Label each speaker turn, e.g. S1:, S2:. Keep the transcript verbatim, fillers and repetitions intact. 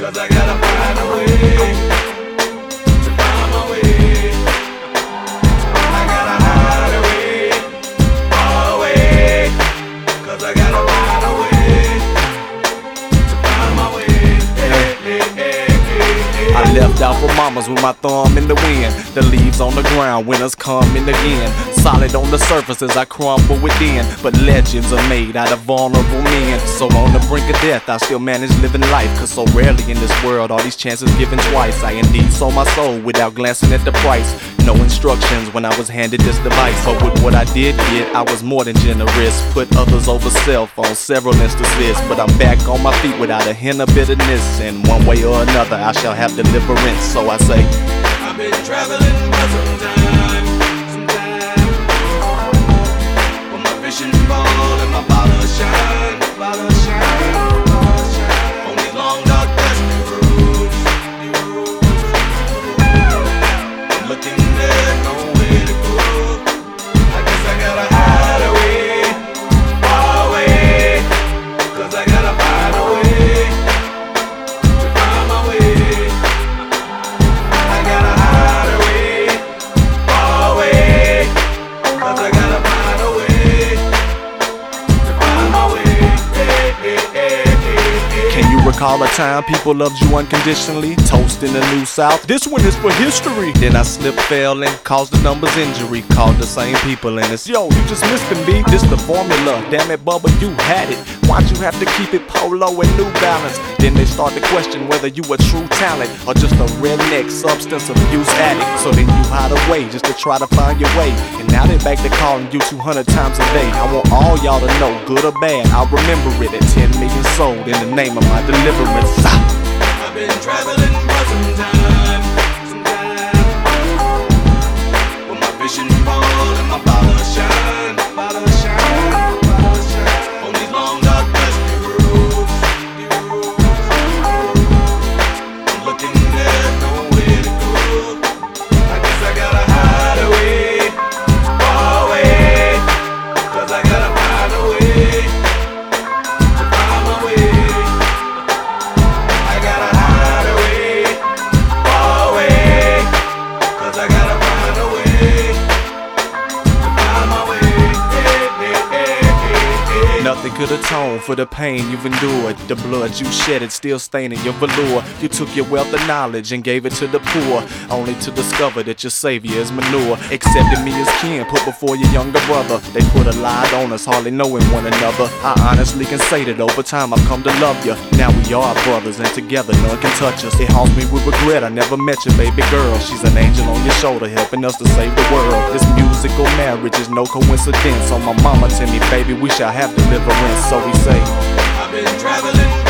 S1: Cause I gotta find a way to find my way. I gotta hide away, far away. Cause I gotta find a way to find my way. Hey, hey, hey, hey, hey.
S2: I left out for mamas with my thumb in the wind. The leaves on the ground, winners coming again. Solid on the surface as I crumble within, but legends are made out of vulnerable men. So on the brink of death, I still manage living life, cause so rarely in this world are these chances given twice. I indeed sold my soul without glancing at the price. No instructions when I was handed this device, but with what I did get, I was more than generous. Put others over self on several instances, but I'm back on my feet without a hint of bitterness. And one way or another, I shall have deliverance. So I say,
S1: I've been traveling for some time, some time. But my vision ball and my bottle shine, bottle shine, bottle shine. On these long dark dusty roads, I'm looking there's nowhere to go. I guess I gotta hide away, far away. Cause I gotta find a way to find my way. I gotta hide away, far away. Cause I gotta find a way to find my way. Hey, hey, hey, hey, hey.
S2: can you recall a time people loved you unconditionally? Toast in the New South, this one is for history. Then I slipped, fell, and caused the numbers injury. Called the same people and it's, yo, you just missed them, B. This the formula, damn it, Bubba, you had it. Why'd you have to keep it Polo and New Balance? Then they start to question whether you a true talent or just a redneck substance abuse addict. So then you hide away just to try to find your way. And now they back to calling you two hundred times a day. I want all y'all to know, good or bad, I'll remember it at ten million sold in the name of my deliverance.
S1: I've been traveling for some time, some time. But my vision ball and my bottle shine, bottle shine, bottle shine. On these long dark dusty roads, I'm looking there's nowhere to go. I guess I gotta hide away, far away. Cause I gotta find a way to find my way. I gotta hide away, far away. Cause I gotta find a way to find my way. Hey, hey, hey, hey, hey.
S2: Nothing could atone for the pain you've endured. The blood you shedded still staining your velour. You took your wealth of knowledge and gave it to the poor, only to discover that your savior is manure. Accepted me as kin, put before your younger brother. They put a lie on us, hardly knowing one another. I honestly can say that over time I've come to love you. Now we are brothers and together none can touch us. It haunts me with regret I never met your baby girl. She's an angel on your shoulder helping us to save the world. This musical marriage is no coincidence. On my mama tell me, baby, we shall have deliverance. So we say,
S1: I've been traveling